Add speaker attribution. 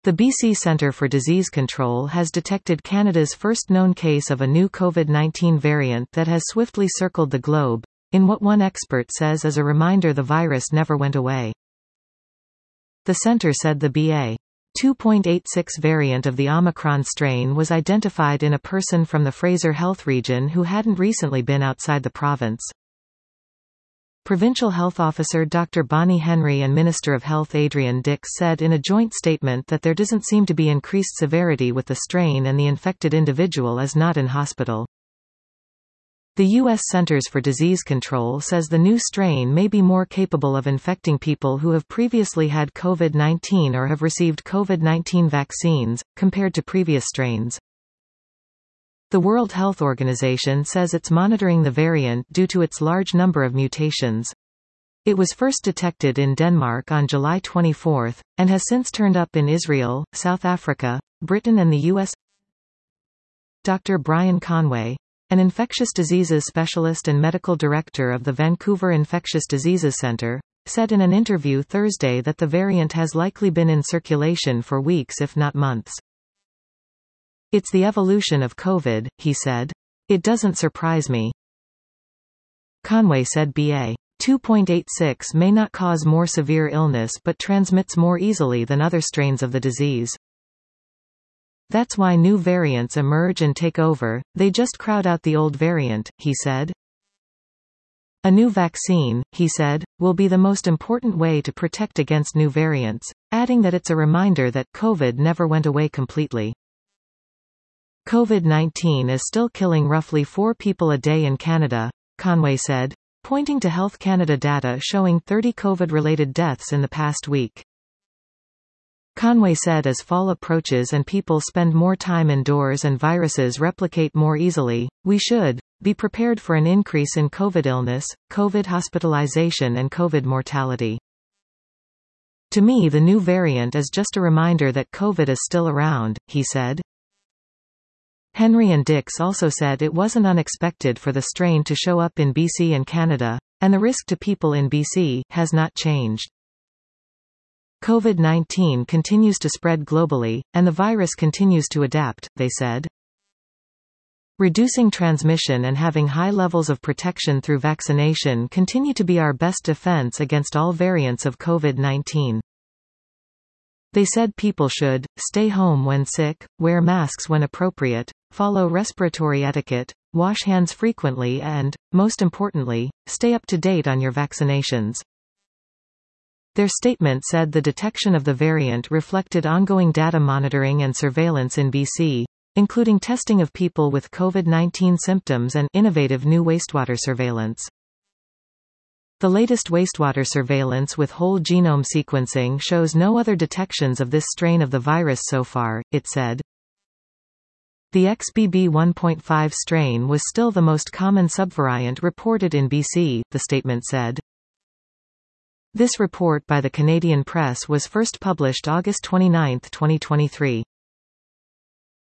Speaker 1: The BC Centre for Disease Control has detected Canada's first known case of a new COVID-19 variant that has swiftly circled the globe, in what one expert says is a reminder the virus never went away. The centre said the BA.2.86 variant of the Omicron strain was identified in a person from the Fraser Health region who hadn't recently been outside the province. Provincial Health Officer Dr. Bonnie Henry and Minister of Health Adrian Dix said in a joint statement that there doesn't seem to be increased severity with the strain and the infected individual is not in hospital. The U.S. Centers for Disease Control says the new strain may be more capable of infecting people who have previously had COVID-19 or have received COVID-19 vaccines, compared to previous strains. The World Health Organization says it's monitoring the variant due to its large number of mutations. It was first detected in Denmark on July 24, and has since turned up in Israel, South Africa, Britain and the U.S. Dr. Brian Conway, an infectious diseases specialist and medical director of the Vancouver Infectious Diseases Centre, said in an interview Thursday that the variant has likely been in circulation for weeks if not months. "It's the evolution of COVID," he said. "It doesn't surprise me." Conway said BA.2.86 may not cause more severe illness but transmits more easily than other strains of the disease. "That's why new variants emerge and take over, they just crowd out the old variant," he said. "A new vaccine," he said, "will be the most important way to protect against new variants," adding that it's a reminder that COVID never went away completely. COVID-19 is still killing roughly 4 people a day in Canada, Conway said, pointing to Health Canada data showing 30 COVID-related deaths in the past week. Conway said as fall approaches and people spend more time indoors and viruses replicate more easily, we should be prepared for an increase in COVID illness, COVID hospitalization and COVID mortality. "To me the new variant is just a reminder that COVID is still around," he said. Henry and Dix also said it wasn't unexpected for the strain to show up in BC and Canada, and the risk to people in BC has not changed. COVID-19 continues to spread globally, and the virus continues to adapt, they said. Reducing transmission and having high levels of protection through vaccination continue to be our best defense against all variants of COVID-19. They said people should stay home when sick, wear masks when appropriate, follow respiratory etiquette, wash hands frequently and, most importantly, stay up to date on your vaccinations. Their statement said the detection of the variant reflected ongoing data monitoring and surveillance in BC, including testing of people with COVID-19 symptoms and innovative new wastewater surveillance. The latest wastewater surveillance with whole genome sequencing shows no other detections of this strain of the virus so far, it said. The XBB 1.5 strain was still the most common subvariant reported in BC, the statement said. This report by the Canadian Press was first published August 29, 2023.